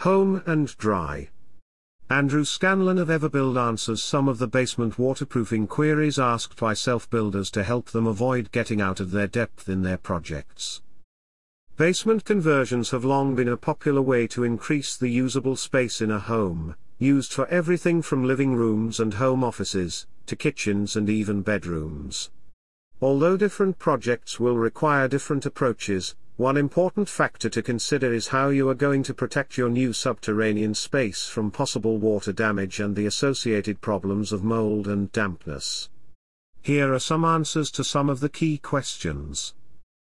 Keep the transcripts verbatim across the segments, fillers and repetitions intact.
Home and dry. Andrew Scanlon of Everbuild answers some of the basement waterproofing queries asked by self-builders to help them avoid getting out of their depth in their projects. Basement conversions have long been a popular way to increase the usable space in a home, used for everything from living rooms and home offices, to kitchens and even bedrooms. Although different projects will require different approaches, one important factor to consider is how you are going to protect your new subterranean space from possible water damage and the associated problems of mold and dampness. Here are some answers to some of the key questions.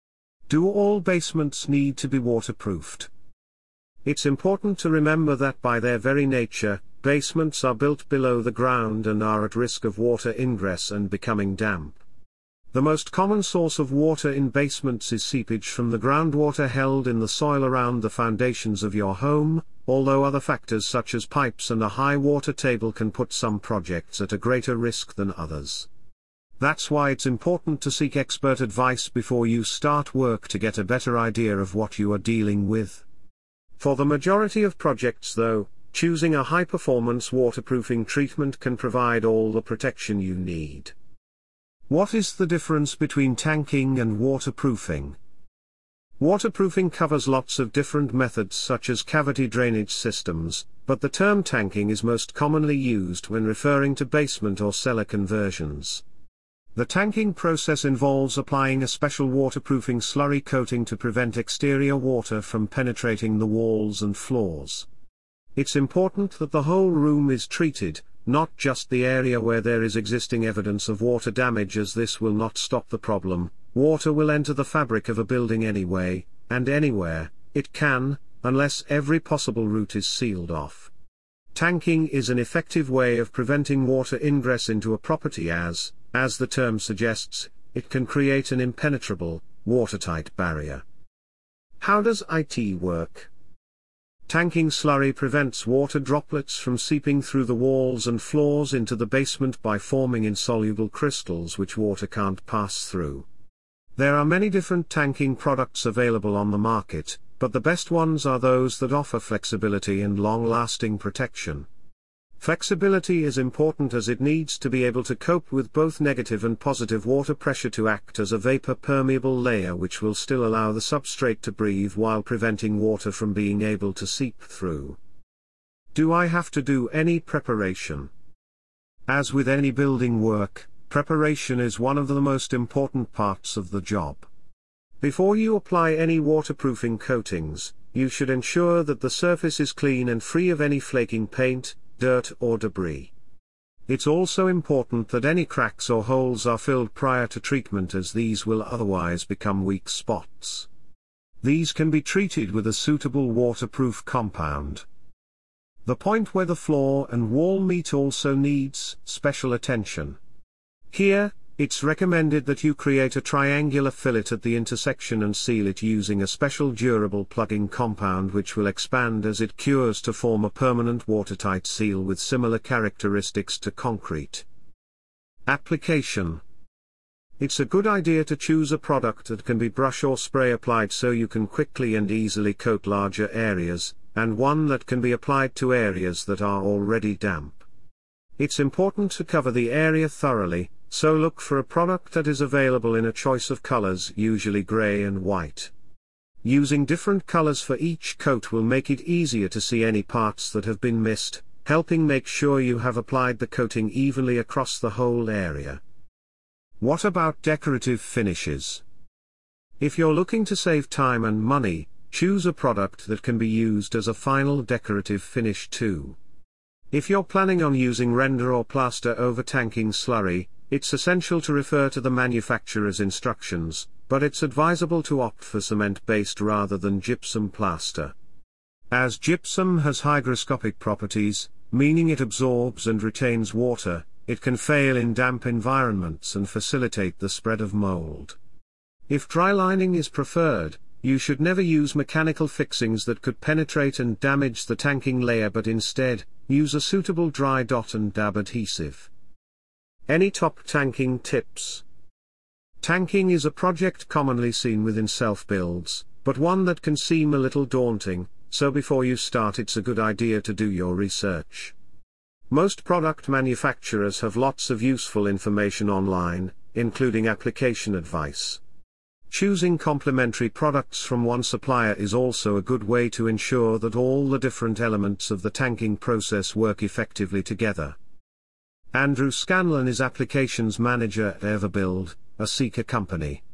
Do all basements need to be waterproofed? It's important to remember that by their very nature, basements are built below the ground and are at risk of water ingress and becoming damp. The most common source of water in basements is seepage from the groundwater held in the soil around the foundations of your home, although other factors such as pipes and a high water table can put some projects at a greater risk than others. That's why it's important to seek expert advice before you start work to get a better idea of what you are dealing with. For the majority of projects though, choosing a high-performance waterproofing treatment can provide all the protection you need. What is the difference between tanking and waterproofing? Waterproofing covers lots of different methods such as cavity drainage systems, but the term tanking is most commonly used when referring to basement or cellar conversions. The tanking process involves applying a special waterproofing slurry coating to prevent exterior water from penetrating the walls and floors. It's important that the whole room is treated, not just the area where there is existing evidence of water damage, as this will not stop the problem. Water will enter the fabric of a building anyway, and anywhere it can, unless every possible route is sealed off. Tanking is an effective way of preventing water ingress into a property as, as the term suggests, it can create an impenetrable, watertight barrier. How does it work? Tanking slurry prevents water droplets from seeping through the walls and floors into the basement by forming insoluble crystals which water can't pass through. There are many different tanking products available on the market, but the best ones are those that offer flexibility and long-lasting protection. Flexibility is important as it needs to be able to cope with both negative and positive water pressure to act as a vapor-permeable layer which will still allow the substrate to breathe while preventing water from being able to seep through. Do I have to do any preparation? As with any building work, preparation is one of the most important parts of the job. Before you apply any waterproofing coatings, you should ensure that the surface is clean and free of any flaking paint, dirt or debris. It's also important that any cracks or holes are filled prior to treatment, as these will otherwise become weak spots. These can be treated with a suitable waterproof compound. The point where the floor and wall meet also needs special attention. Here, it's recommended that you create a triangular fillet at the intersection and seal it using a special durable plugging compound which will expand as it cures to form a permanent watertight seal with similar characteristics to concrete. Application. It's a good idea to choose a product that can be brush or spray applied so you can quickly and easily coat larger areas, and one that can be applied to areas that are already damp. It's important to cover the area thoroughly, so look for a product that is available in a choice of colors, usually gray and white. Using different colors for each coat will make it easier to see any parts that have been missed, helping make sure you have applied the coating evenly across the whole area. What about decorative finishes? If you're looking to save time and money, choose a product that can be used as a final decorative finish too. If you're planning on using render or plaster over tanking slurry, it's essential to refer to the manufacturer's instructions, but it's advisable to opt for cement-based rather than gypsum plaster. As gypsum has hygroscopic properties, meaning it absorbs and retains water, it can fail in damp environments and facilitate the spread of mold. If dry lining is preferred, you should never use mechanical fixings that could penetrate and damage the tanking layer, but instead, use a suitable dry dot and dab adhesive. Any top tanking tips? Tanking is a project commonly seen within self-builds, but one that can seem a little daunting, so before you start it's a good idea to do your research. Most product manufacturers have lots of useful information online, including application advice. Choosing complementary products from one supplier is also a good way to ensure that all the different elements of the tanking process work effectively together. Andrew Scanlon is Applications Manager at Everbuild, a Sika company.